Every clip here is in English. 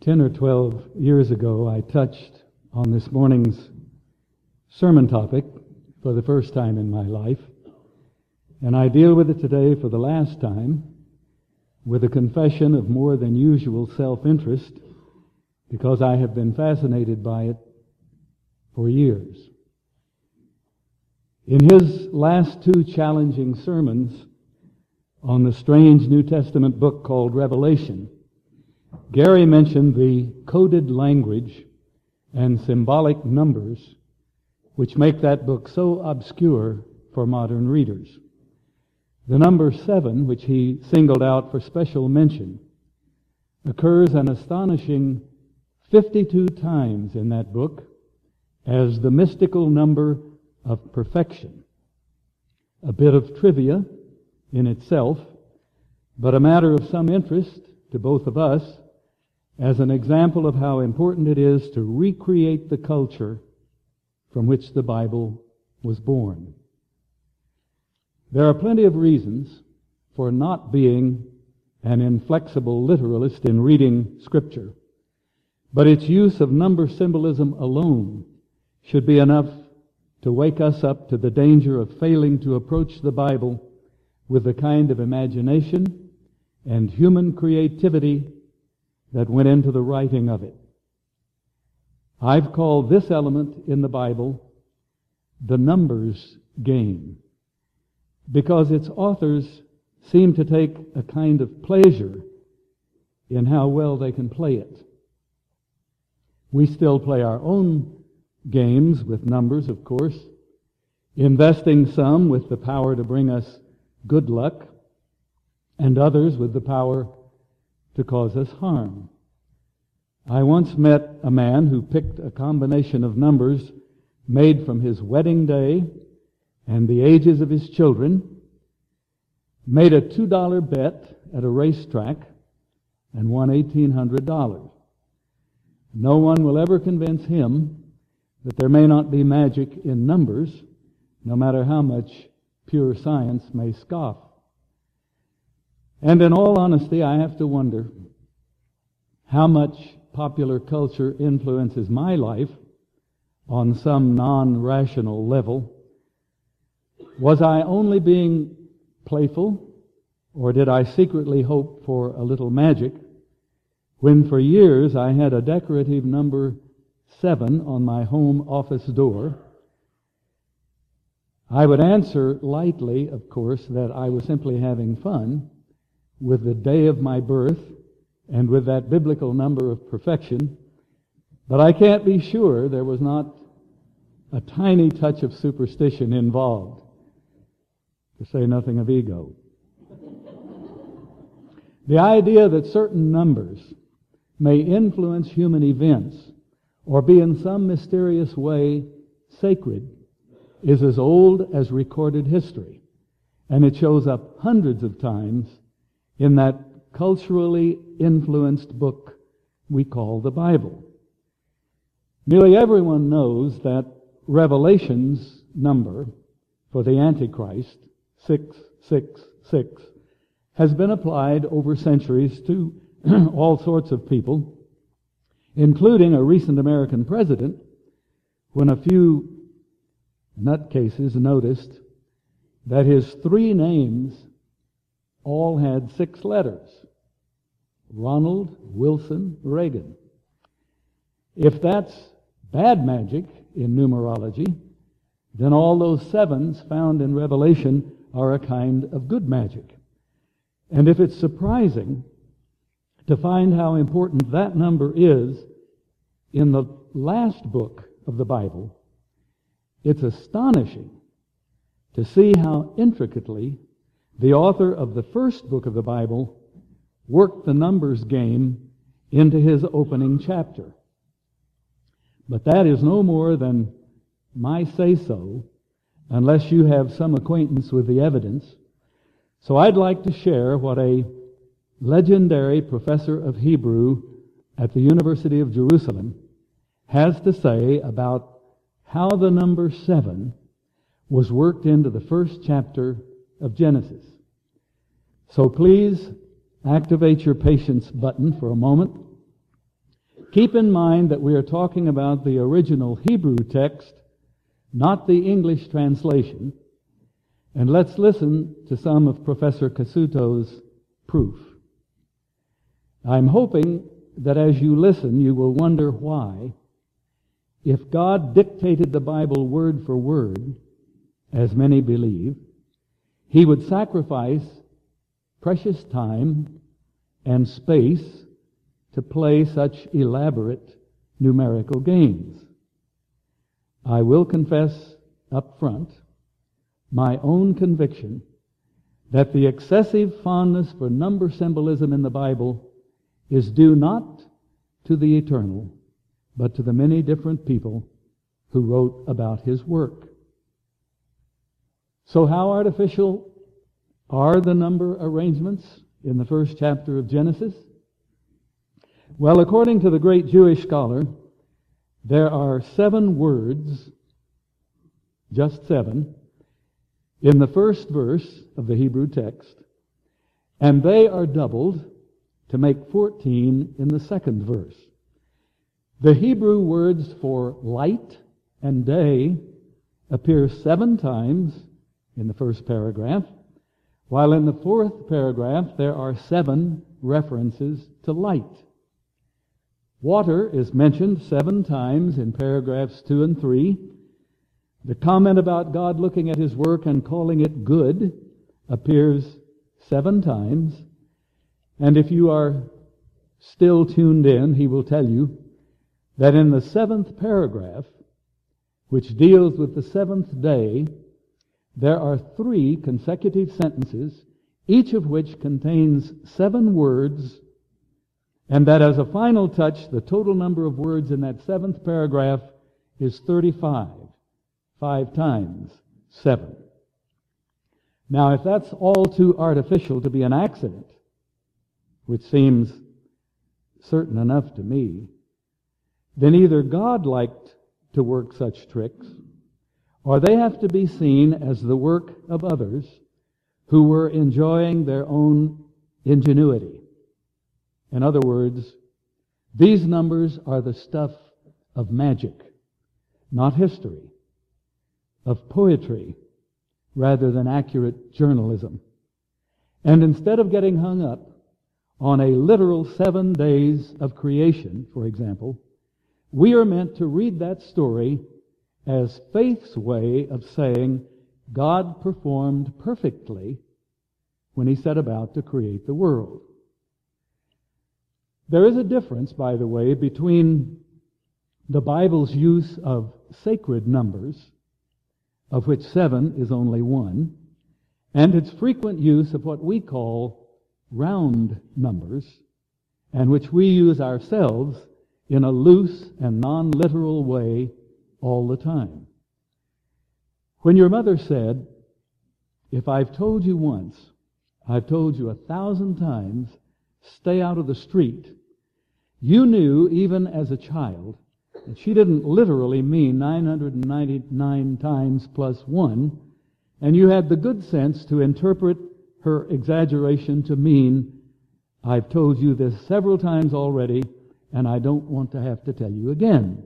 10 or 12 years ago, I touched on this morning's sermon topic for the first time in my life, and I deal with it today for the last time with a confession of more than usual self-interest because I have been fascinated by it for years. In his last two challenging sermons on the strange New Testament book called Revelation, Gary mentioned the coded language and symbolic numbers which make that book so obscure for modern readers. The number 7, which he singled out for special mention, occurs an astonishing 52 times in that book as the mystical number of perfection. A bit of trivia in itself, but a matter of some interest to both of us as an example of how important it is to recreate the culture from which the Bible was born. There are plenty of reasons for not being an inflexible literalist in reading Scripture, but its use of number symbolism alone should be enough to wake us up to the danger of failing to approach the Bible with the kind of imagination and human creativity that went into the writing of it. I've called this element in the Bible the numbers game, because its authors seem to take a kind of pleasure in how well they can play it. We still play our own games with numbers, of course, investing some with the power to bring us good luck, and others with the power to cause us harm. I once met a man who picked a combination of numbers made from his wedding day and the ages of his children, made a $2 bet at a racetrack, and won $1,800. No one will ever convince him that there may not be magic in numbers, no matter how much pure science may scoff. And in all honesty, I have to wonder how much popular culture influences my life on some non-rational level. Was I only being playful, or did I secretly hope for a little magic when for years I had a decorative number 7 on my home office door? I would answer lightly, of course, that I was simply having fun with the day of my birth and with that biblical number of perfection, but I can't be sure there was not a tiny touch of superstition involved, to say nothing of ego. The idea that certain numbers may influence human events or be in some mysterious way sacred is as old as recorded history, and it shows up hundreds of times in that culturally influenced book we call the Bible. Nearly everyone knows that Revelation's number for the Antichrist, 666, has been applied over centuries to all sorts of people, including a recent American president, when a few nutcases noticed that his 3 names all had 6 letters: Ronald Wilson Reagan. If that's bad magic in numerology, then all those 7s found in Revelation are a kind of good magic. And if it's surprising to find how important that number is in the last book of the Bible, it's astonishing to see how intricately the author of the first book of the Bible worked the numbers game into his opening chapter. But that is no more than my say-so, unless you have some acquaintance with the evidence. So I'd like to share what a legendary professor of Hebrew at the University of Jerusalem has to say about how the number 7 was worked into the first chapter of Genesis. So please activate your patience button for a moment Keep in mind that we are talking about the original Hebrew text, not the English translation. And let's listen to some of Professor Cassuto's proof. I'm hoping that as you listen, you will wonder why, if God dictated the Bible word for word, as many believe, He would sacrifice precious time and space to play such elaborate numerical games. I will confess up front my own conviction that the excessive fondness for number symbolism in the Bible is due not to the eternal, but to the many different people who wrote about His work. So how artificial are the number arrangements in the first chapter of Genesis? Well, according to the great Jewish scholar, there are 7 words, just 7, in the first verse of the Hebrew text, and they are doubled to make 14 in the second verse. The Hebrew words for light and day appear 7 times in the first paragraph, while in the fourth paragraph there are 7 references to light. Water is mentioned 7 times in paragraphs 2 and 3. The comment about God looking at His work and calling it good appears 7 times. And if you are still tuned in, he will tell you that in the 7th paragraph, which deals with the 7th day, there are 3 consecutive sentences, each of which contains 7 words, and that as a final touch, the total number of words in that 7th paragraph is 35. 5 times 7. Now, if that's all too artificial to be an accident, which seems certain enough to me, then either God liked to work such tricks, or they have to be seen as the work of others who were enjoying their own ingenuity. In other words, these numbers are the stuff of magic, not history, of poetry, rather than accurate journalism. And instead of getting hung up on a literal 7 days of creation, for example, we are meant to read that story as faith's way of saying God performed perfectly when He set about to create the world. There is a difference, by the way, between the Bible's use of sacred numbers, of which 7 is only one, and its frequent use of what we call round numbers, and which we use ourselves in a loose and non-literal way all the time. When your mother said, "If I've told you once, I've told you 1,000 times, stay out of the street," you knew, even as a child, that she didn't literally mean 999 times plus 1, and you had the good sense to interpret her exaggeration to mean, "I've told you this several times already, and I don't want to have to tell you again."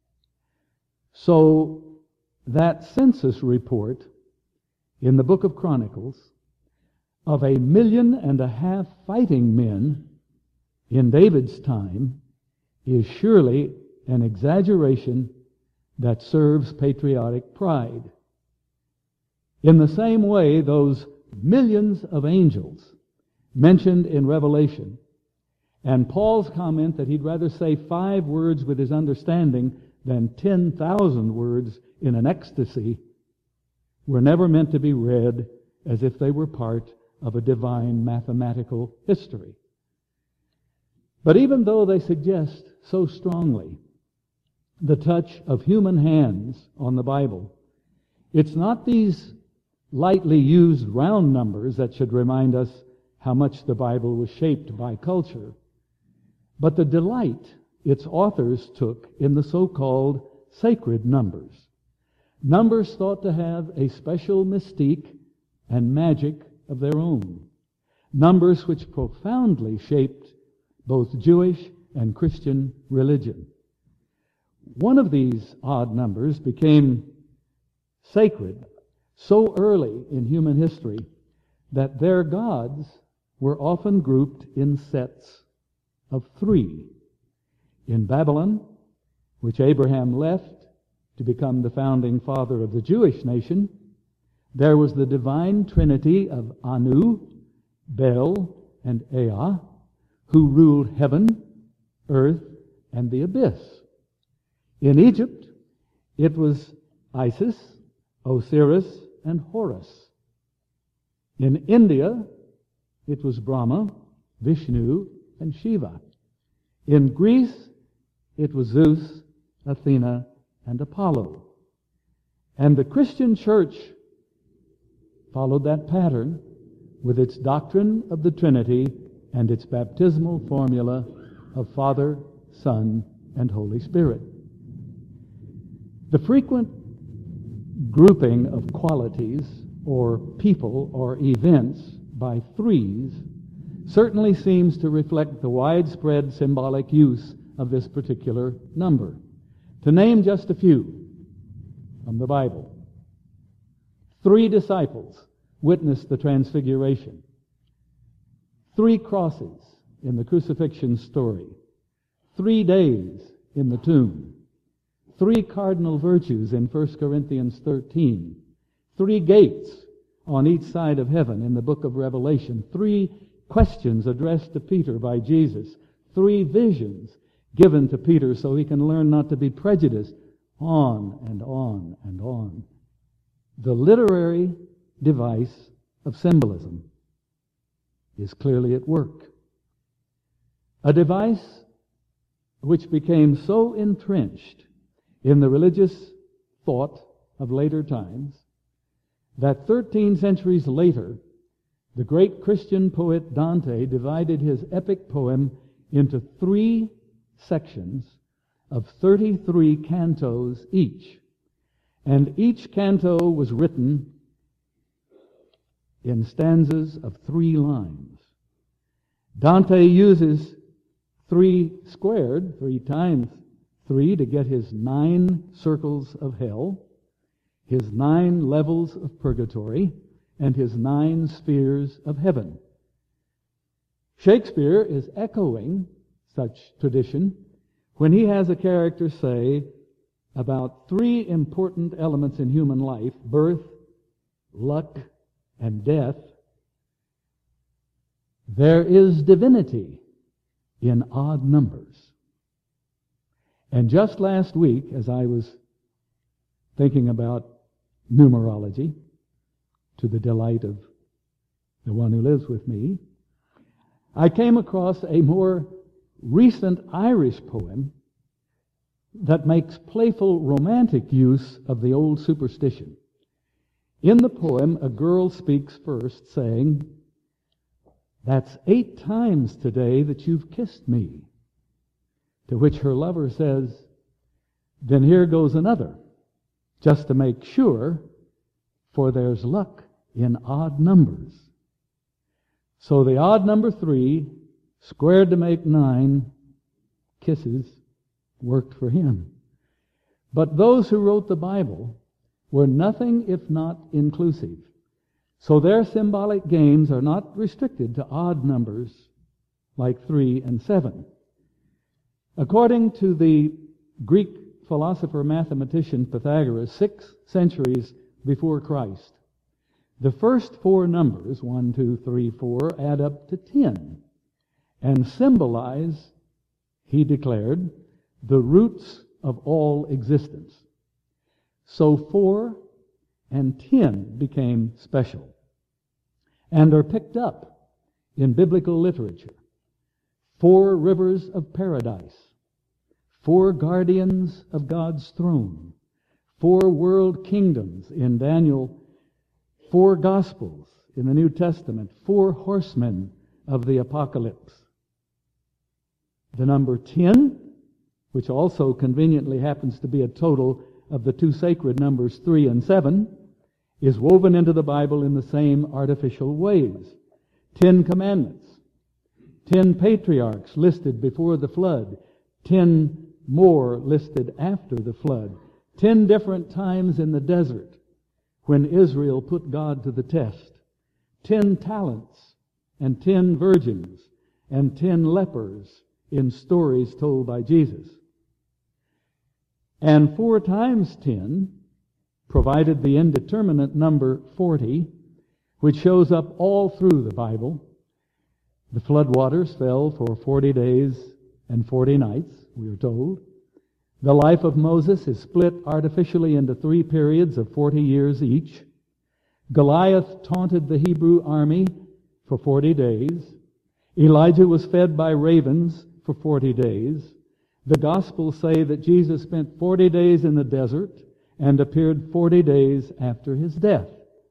So that census report in the book of Chronicles of 1.5 million fighting men in David's time is surely an exaggeration that serves patriotic pride. In the same way, those millions of angels mentioned in Revelation, and Paul's comment that he'd rather say 5 words with his understanding than 10,000 words in an ecstasy, were never meant to be read as if they were part of a divine mathematical history. But even though they suggest so strongly the touch of human hands on the Bible, it's not these lightly used round numbers that should remind us how much the Bible was shaped by culture, but the delight its authors took in the so-called sacred numbers. Numbers thought to have a special mystique and magic of their own. Numbers which profoundly shaped both Jewish and Christian religion. One of these odd numbers became sacred so early in human history that their gods were often grouped in sets of 3. In Babylon, which Abraham left to become the founding father of the Jewish nation, there was the divine trinity of Anu, Bel, and Ea, who ruled heaven, earth, and the abyss. In Egypt, it was Isis, Osiris, and Horus. In India, it was Brahma, Vishnu, and Shiva. In Greece, it was Zeus, Athena, and Apollo. And the Christian church followed that pattern with its doctrine of the Trinity and its baptismal formula of Father, Son, and Holy Spirit. The frequent grouping of qualities or people or events by 3s certainly seems to reflect the widespread symbolic use of this particular number. To name just a few from the Bible: 3 disciples witnessed the Transfiguration. 3 crosses in the crucifixion story. 3 days in the tomb. 3 cardinal virtues in 1 Corinthians 13. 3 gates on each side of heaven in the book of Revelation. 3 questions addressed to Peter by Jesus. 3 visions given to Peter so he can learn not to be prejudiced. On and on and on. The literary device of symbolism is clearly at work. A device which became so entrenched in the religious thought of later times that 13 centuries later, the great Christian poet Dante divided his epic poem into 3 sections of 33 cantos each. And each canto was written in stanzas of 3 lines. Dante uses 3 squared, 3 times 3, to get his 9 circles of hell, his 9 levels of purgatory, and his 9 spheres of heaven. Shakespeare is echoing such tradition when he has a character say about 3 important elements in human life: birth, luck, and death. There is divinity in odd numbers. And just last week, as I was thinking about numerology, to the delight of the one who lives with me, I came across a more recent Irish poem that makes playful romantic use of the old superstition. In the poem, a girl speaks first, saying, "That's 8 times today that you've kissed me." To which her lover says, "Then here goes another, just to make sure, for there's luck in odd numbers." So the odd number 3, squared to make 9 kisses, worked for him. But those who wrote the Bible were nothing if not inclusive. So their symbolic games are not restricted to odd numbers like 3 and 7. According to the Greek philosopher-mathematician Pythagoras, 6 centuries before Christ, the first 4 numbers, 1, 2, 3, 4, add up to 10 and symbolize, he declared, the roots of all existence. So 4 and 10 became special and are picked up in biblical literature. 4 rivers of paradise, 4 guardians of God's throne, 4 world kingdoms in Daniel, 4 gospels in the New Testament, 4 horsemen of the apocalypse. The number 10, which also conveniently happens to be a total of the 2 sacred numbers 3 and 7, is woven into the Bible in the same artificial ways. 10 commandments, 10 patriarchs listed before the flood, 10 more listed after the flood, 10 different times in the desert when Israel put God to the test, 10 talents and 10 virgins and 10 lepers in stories told by Jesus. And 4 times 10 provided the indeterminate number 40, which shows up all through the Bible. The floodwaters fell for 40 days and 40 nights, we are told. The life of Moses is split artificially into 3 periods of 40 years each. Goliath taunted the Hebrew army for 40 days. Elijah was fed by ravens for 40 days. The Gospels say that Jesus spent 40 days in the desert and appeared 40 days after his death.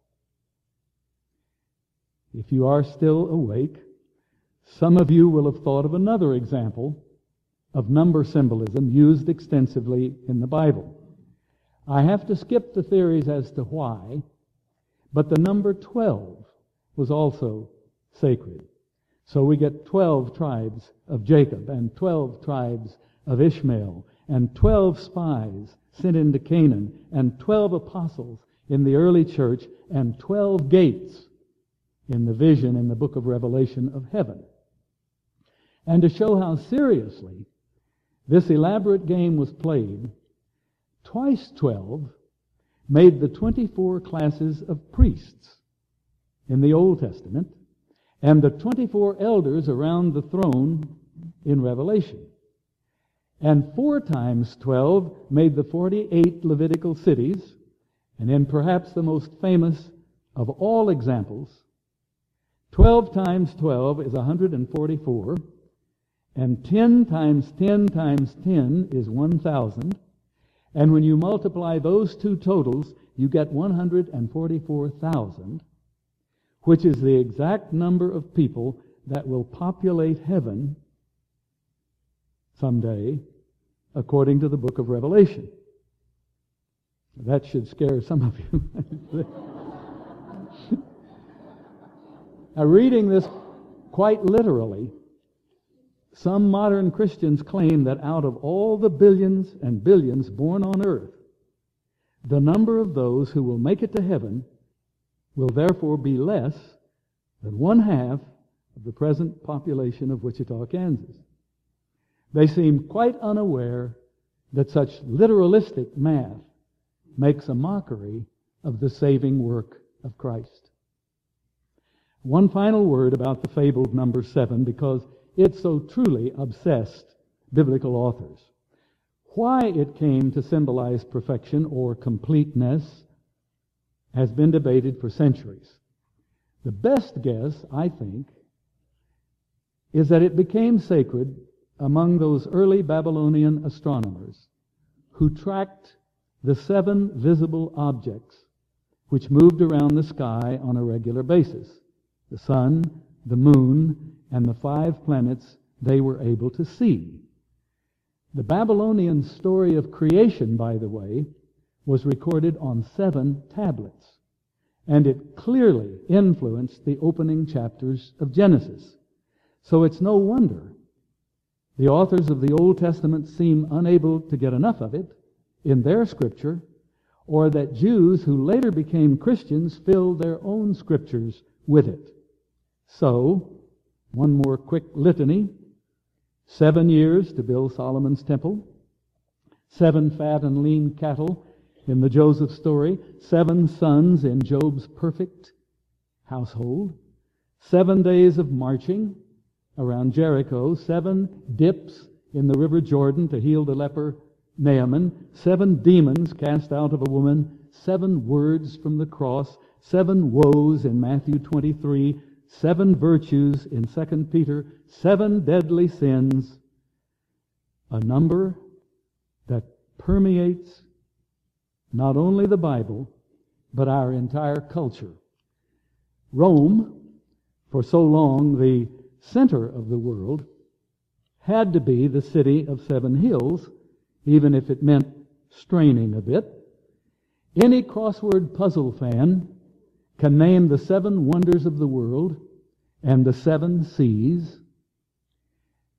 If you are still awake, some of you will have thought of another example of number symbolism used extensively in the Bible. I have to skip the theories as to why, but the number 12 was also sacred. So we get 12 tribes of Jacob and 12 tribes of Ishmael and 12 spies sent into Canaan and 12 apostles in the early church and 12 gates in the vision in the book of Revelation of heaven. And to show how seriously this elaborate game was played, twice 12 made the 24 classes of priests in the Old Testament and the 24 elders around the throne in Revelation. And 4 times 12 made the 48 Levitical cities, and in perhaps the most famous of all examples, 12 times 12 is 144, and 10 times 10 times 10 is 1,000. And when you multiply those two totals, you get 144,000, which is the exact number of people that will populate heaven someday, according to the book of Revelation. That should scare some of you. Now, reading this quite literally, some modern Christians claim that out of all the billions and billions born on earth, the number of those who will make it to heaven will therefore be less than 1/2 of the present population of Wichita, Kansas. They seem quite unaware that such literalistic math makes a mockery of the saving work of Christ. One final word about the fabled number 7, because it so truly obsessed biblical authors. Why it came to symbolize perfection or completeness has been debated for centuries. The best guess, I think, is that it became sacred among those early Babylonian astronomers who tracked the 7 visible objects which moved around the sky on a regular basis: the sun, the moon, and the 5 planets they were able to see. The Babylonian story of creation, by the way, was recorded on 7 tablets, and it clearly influenced the opening chapters of Genesis. So it's no wonder the authors of the Old Testament seem unable to get enough of it in their scripture, or that Jews who later became Christians filled their own scriptures with it. So, one more quick litany: 7 years to build Solomon's temple, 7 fat and lean cattle in the Joseph story, 7 sons in Job's perfect household, 7 days of marching around Jericho, 7 dips in the river Jordan to heal the leper Naaman, 7 demons cast out of a woman, 7 words from the cross, 7 woes in Matthew 23, 7 virtues in 2 Peter, 7 deadly sins, a number that permeates not only the Bible, but our entire culture. Rome, for so long the center of the world, had to be the city of 7 hills, even if it meant straining a bit. Any crossword puzzle fan can name the 7 wonders of the world and the 7 seas,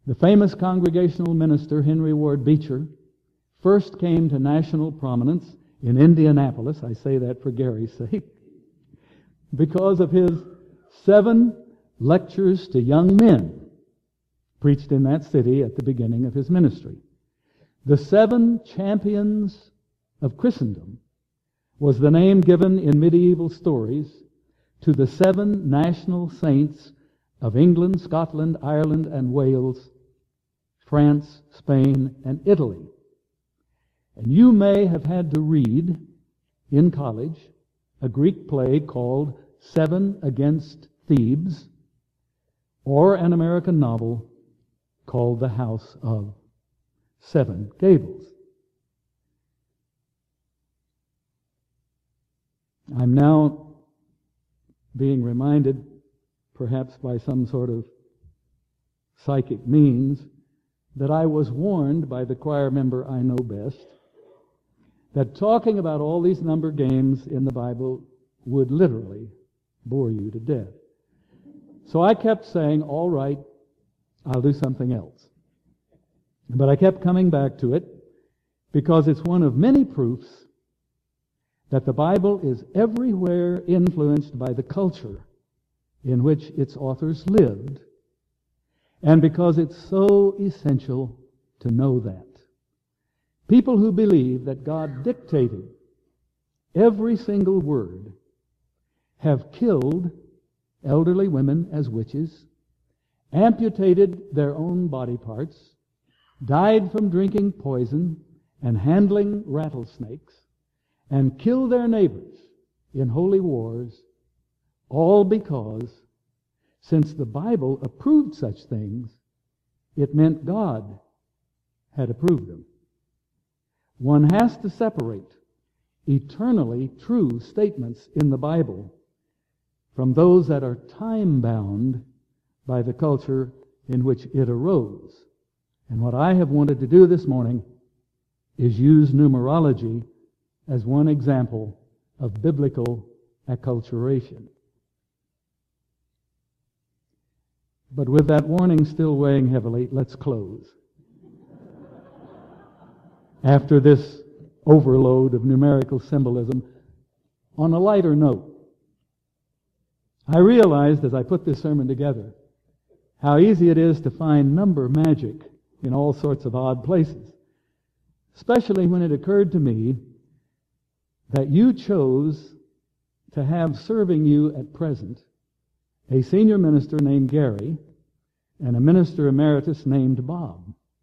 The famous Congregational minister Henry Ward Beecher first came to national prominence in Indianapolis, I say that for Gary's sake, because of his 7 lectures to young men preached in that city at the beginning of his ministry. The 7 champions of Christendom was the name given in medieval stories to the 7 national saints of England, Scotland, Ireland, and Wales, France, Spain, and Italy. And you may have had to read in college a Greek play called 7 Against Thebes, or an American novel called The House of Seven Gables. I'm now being reminded, perhaps by some sort of psychic means, that I was warned by the choir member I know best that talking about all these number games in the Bible would literally bore you to death. So I kept saying, all right, I'll do something else. But I kept coming back to it because it's one of many proofs that the Bible is everywhere influenced by the culture in which its authors lived, and because it's so essential to know that. People who believe that God dictated every single word have killed elderly women as witches, amputated their own body parts, died from drinking poison and handling rattlesnakes, and killed their neighbors in holy wars, all because, since the Bible approved such things, it meant God had approved them. One has to separate eternally true statements in the Bible from those that are time-bound by the culture in which it arose. And what I have wanted to do this morning is use numerology as one example of biblical acculturation. But with that warning still weighing heavily, let's close. After this overload of numerical symbolism, on a lighter note, I realized as I put this sermon together how easy it is to find number magic in all sorts of odd places, especially when it occurred to me that you chose to have serving you at present a senior minister named Gary and a minister emeritus named Bob.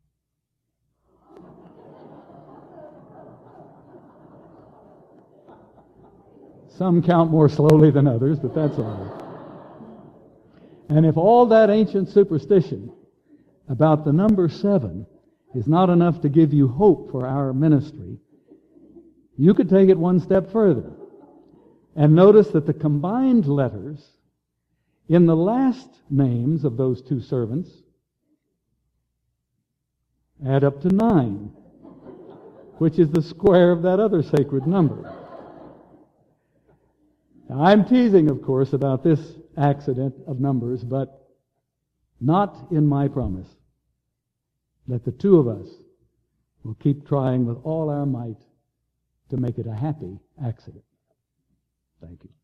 Some count more slowly than others, but that's all right. And if all that ancient superstition about the number 7 is not enough to give you hope for our ministry, you could take it one step further and notice that the combined letters in the last names of those 2 servants add up to 9, which is the square of that other sacred number. Now, I'm teasing, of course, about this accident of numbers, but not in my promise that the 2 of us will keep trying with all our might to make it a happy accident. Thank you.